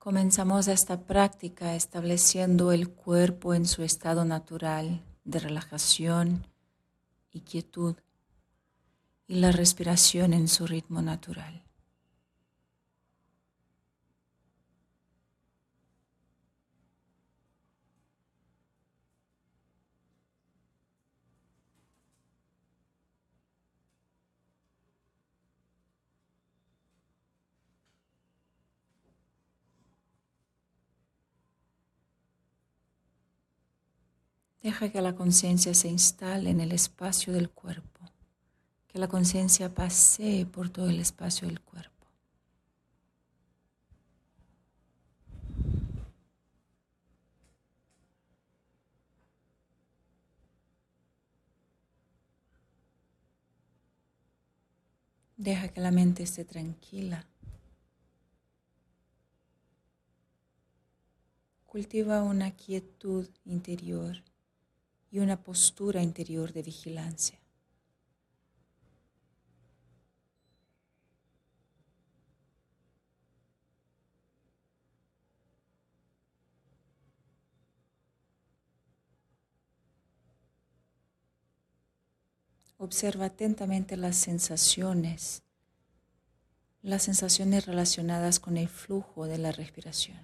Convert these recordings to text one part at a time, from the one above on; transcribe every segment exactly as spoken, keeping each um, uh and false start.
Comenzamos esta práctica estableciendo el cuerpo en su estado natural de relajación y quietud y la respiración en su ritmo natural. Deja que la conciencia se instale en el espacio del cuerpo, que la conciencia pasee por todo el espacio del cuerpo. Deja que la mente esté tranquila. Cultiva una quietud interior y una postura interior de vigilancia. Observa atentamente las sensaciones, las sensaciones relacionadas con el flujo de la respiración.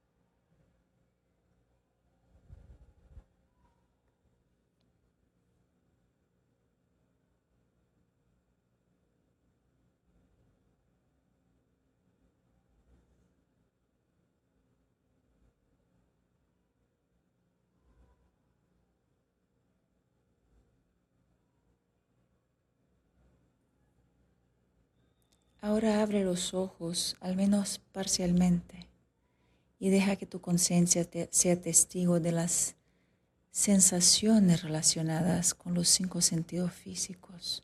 Ahora abre los ojos, al menos parcialmente, y deja que tu conciencia sea testigo de las sensaciones relacionadas con los cinco sentidos físicos: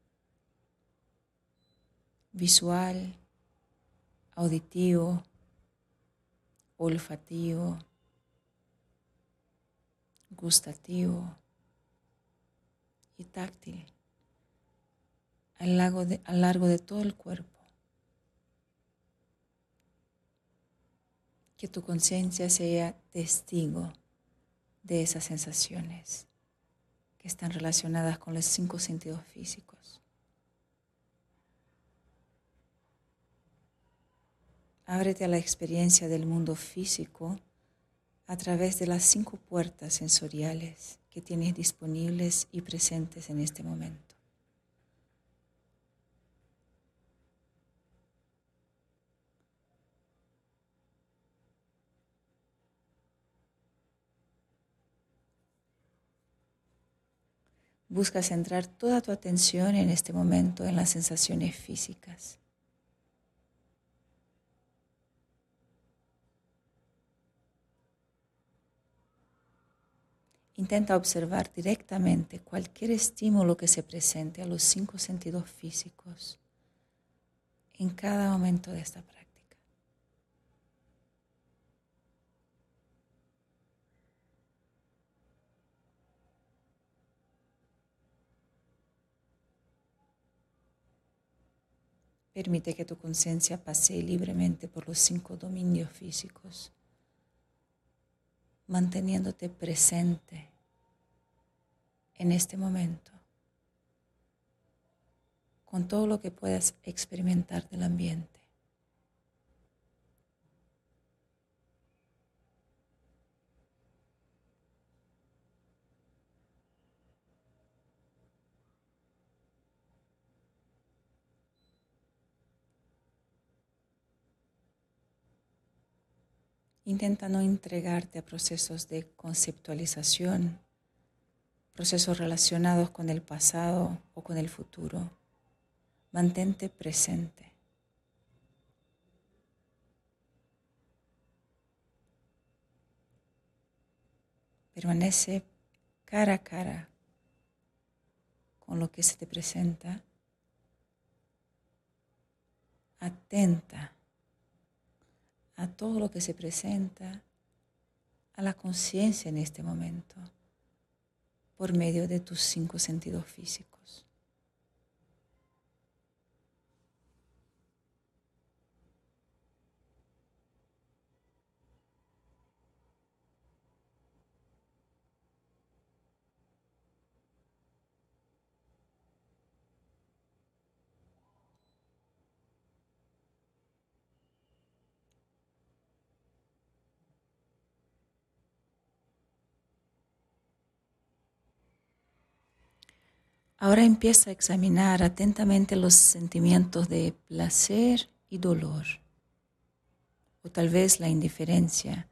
visual, auditivo, olfativo, gustativo y táctil, a lo largo de, a lo largo de todo el cuerpo. Que tu conciencia sea testigo de esas sensaciones que están relacionadas con los cinco sentidos físicos. Ábrete a la experiencia del mundo físico a través de las cinco puertas sensoriales que tienes disponibles y presentes en este momento. Busca centrar toda tu atención en este momento en las sensaciones físicas. Intenta observar directamente cualquier estímulo que se presente a los cinco sentidos físicos en cada momento de esta práctica. Permite que tu conciencia pasee libremente por los cinco dominios físicos, manteniéndote presente en este momento, con todo lo que puedas experimentar del ambiente. Intenta no entregarte a procesos de conceptualización, procesos relacionados con el pasado o con el futuro. Mantente presente. Permanece cara a cara con lo que se te presenta, atenta a todo lo que se presenta, a la conciencia en este momento, por medio de tus cinco sentidos físicos. Ahora empieza a examinar atentamente los sentimientos de placer y dolor, o tal vez la indiferencia,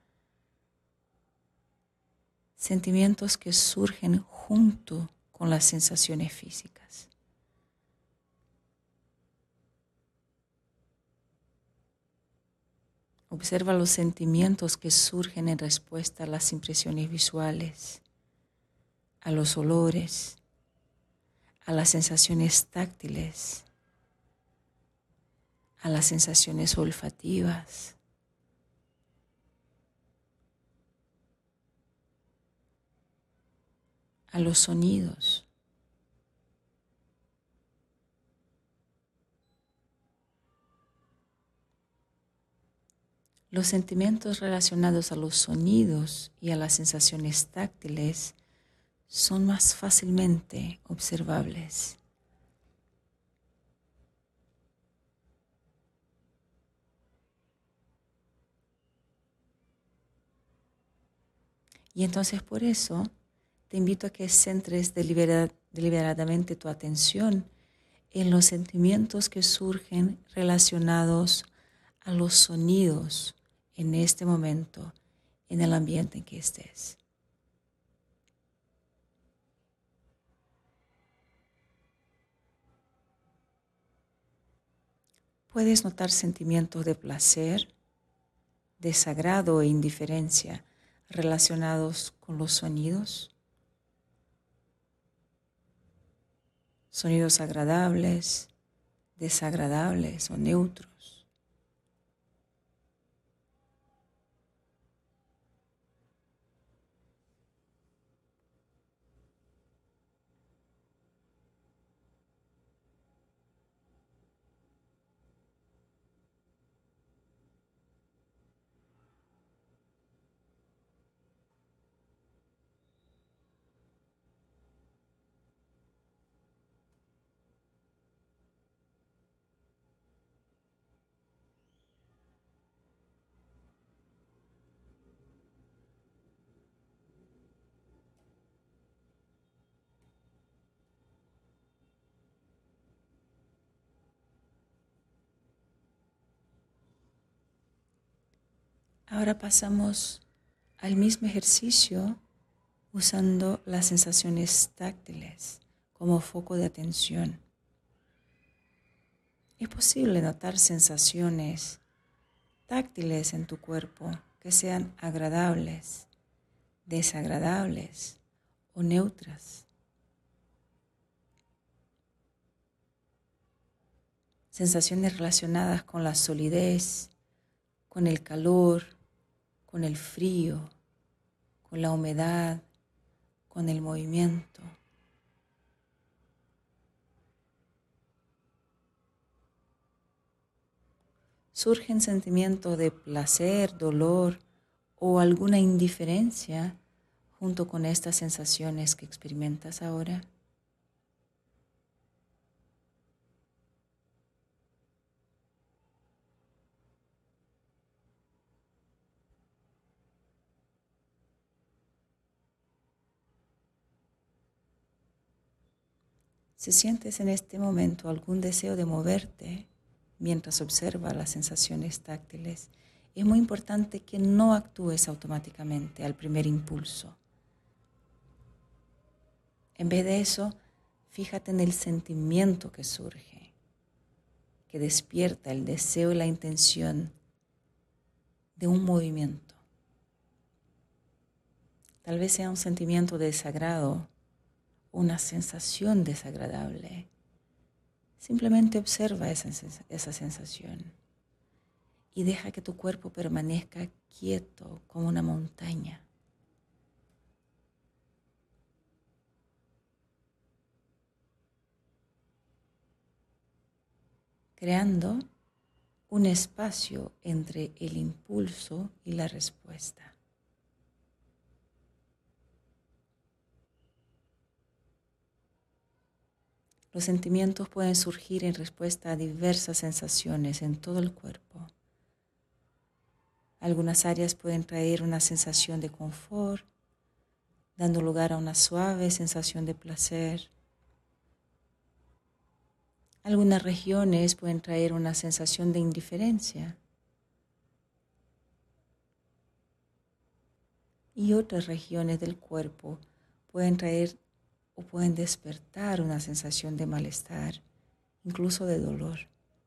sentimientos que surgen junto con las sensaciones físicas. Observa los sentimientos que surgen en respuesta a las impresiones visuales, a los olores, a las sensaciones táctiles, a las sensaciones olfativas, a los sonidos. Los sentimientos relacionados a los sonidos y a las sensaciones táctiles son más fácilmente observables. Y entonces por eso te invito a que centres delibera- deliberadamente tu atención en los sentimientos que surgen relacionados a los sonidos en este momento, en el ambiente en que estés. Puedes notar sentimientos de placer, desagrado e indiferencia relacionados con los sonidos. Sonidos agradables, desagradables o neutros. Ahora pasamos al mismo ejercicio usando las sensaciones táctiles como foco de atención. Es posible notar sensaciones táctiles en tu cuerpo que sean agradables, desagradables o neutras. Sensaciones relacionadas con la solidez, con el calor, con el frío, con la humedad, con el movimiento. Surgen sentimientos de placer, dolor o alguna indiferencia junto con estas sensaciones que experimentas ahora. Si sientes en este momento algún deseo de moverte mientras observas las sensaciones táctiles, es muy importante que no actúes automáticamente al primer impulso. En vez de eso, fíjate en el sentimiento que surge, que despierta el deseo y la intención de un movimiento. Tal vez sea un sentimiento de desagrado, una sensación desagradable. Simplemente observa esa, esa sensación y deja que tu cuerpo permanezca quieto como una montaña. Creando un espacio entre el impulso y la respuesta. Los sentimientos pueden surgir en respuesta a diversas sensaciones en todo el cuerpo. Algunas áreas pueden traer una sensación de confort, dando lugar a una suave sensación de placer. Algunas regiones pueden traer una sensación de indiferencia y otras regiones del cuerpo pueden traer o pueden despertar una sensación de malestar, incluso de dolor.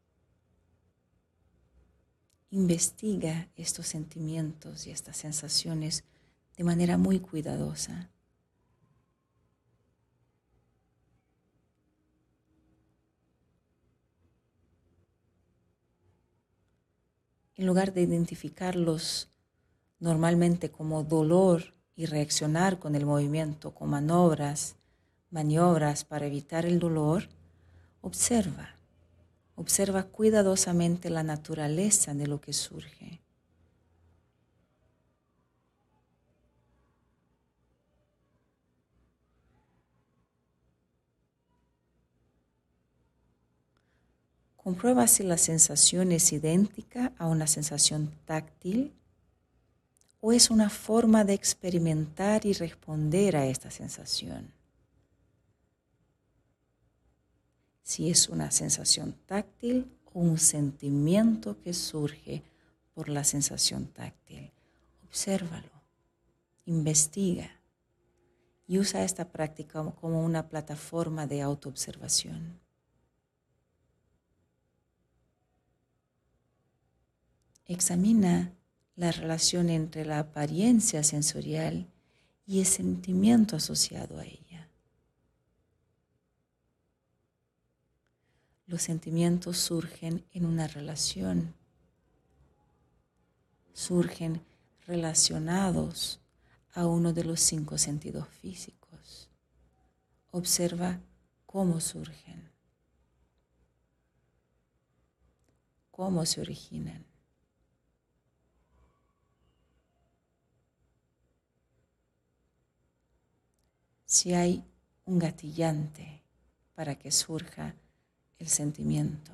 Investiga estos sentimientos y estas sensaciones de manera muy cuidadosa. En lugar de identificarlos normalmente como dolor y reaccionar con el movimiento, con maniobras, maniobras para evitar el dolor, observa, observa cuidadosamente la naturaleza de lo que surge. Comprueba si la sensación es idéntica a una sensación táctil o es una forma de experimentar y responder a esta sensación. Si es una sensación táctil o un sentimiento que surge por la sensación táctil, obsérvalo, investiga y usa esta práctica como una plataforma de autoobservación. Examina la relación entre la apariencia sensorial y el sentimiento asociado a ella. Los sentimientos surgen en una relación, surgen relacionados a uno de los cinco sentidos físicos. Observa cómo surgen, cómo se originan. Si hay un gatillante para que surja el sentimiento.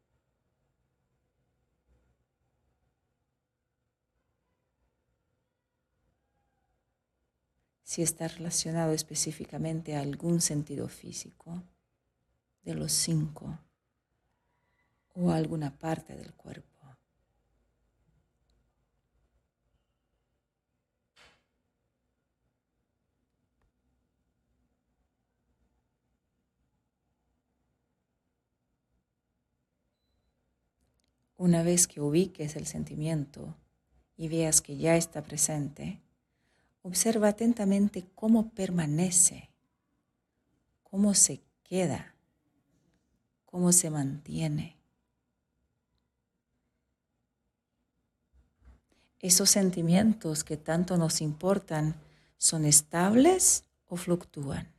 Si está relacionado específicamente a algún sentido físico de los cinco o a alguna parte del cuerpo. Una vez que ubiques el sentimiento y veas que ya está presente, observa atentamente cómo permanece, cómo se queda, cómo se mantiene. ¿Esos sentimientos que tanto nos importan son estables o fluctúan?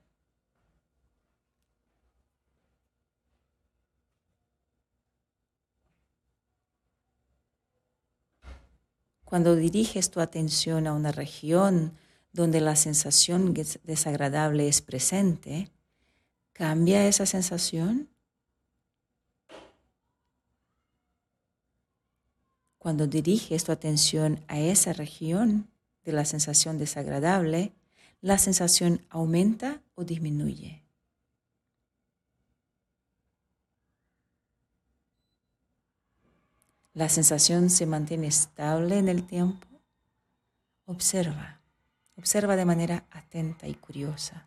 Cuando diriges tu atención a una región donde la sensación desagradable es presente, ¿cambia esa sensación? Cuando diriges tu atención a esa región de la sensación desagradable, ¿la sensación aumenta o disminuye? ¿La sensación se mantiene estable en el tiempo? Observa, observa de manera atenta y curiosa.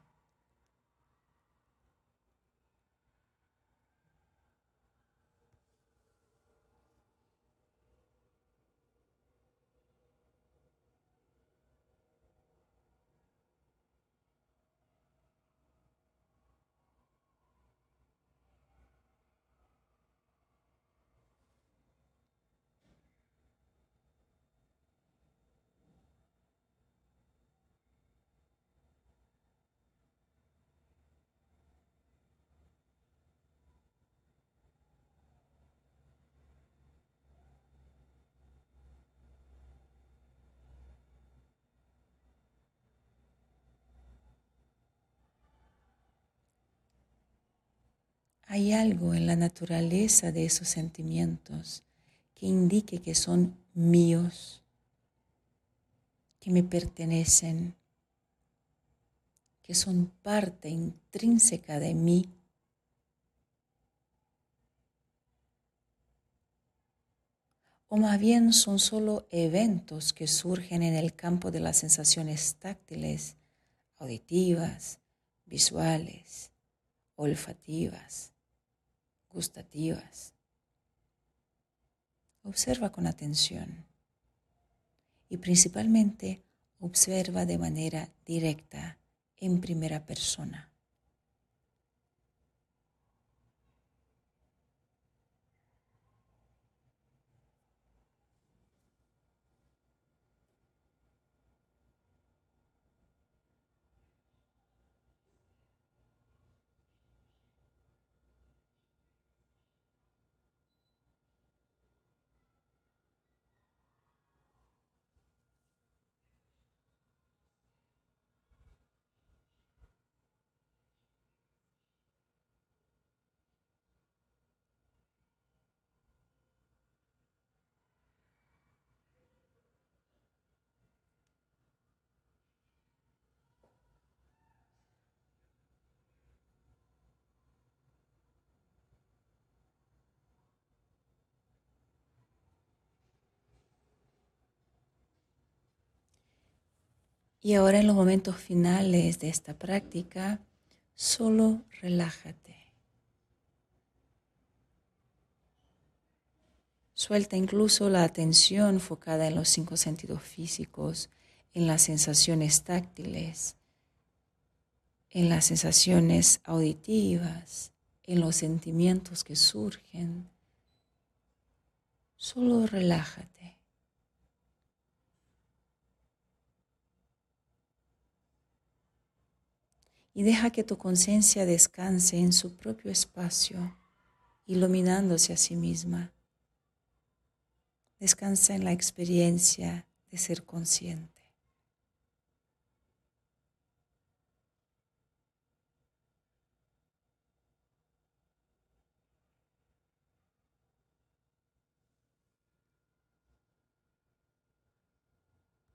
¿Hay algo en la naturaleza de esos sentimientos que indique que son míos, que me pertenecen, que son parte intrínseca de mí? o más bien son solo eventos que surgen en el campo de las sensaciones táctiles, auditivas, visuales, olfativas, gustativas. Observa con atención y principalmente observa de manera directa en primera persona. Y ahora en los momentos finales de esta práctica, solo relájate. Suelta incluso la atención focada en los cinco sentidos físicos, en las sensaciones táctiles, en las sensaciones auditivas, en los sentimientos que surgen. Solo relájate. Y deja que tu conciencia descanse en su propio espacio, iluminándose a sí misma. Descansa en la experiencia de ser consciente.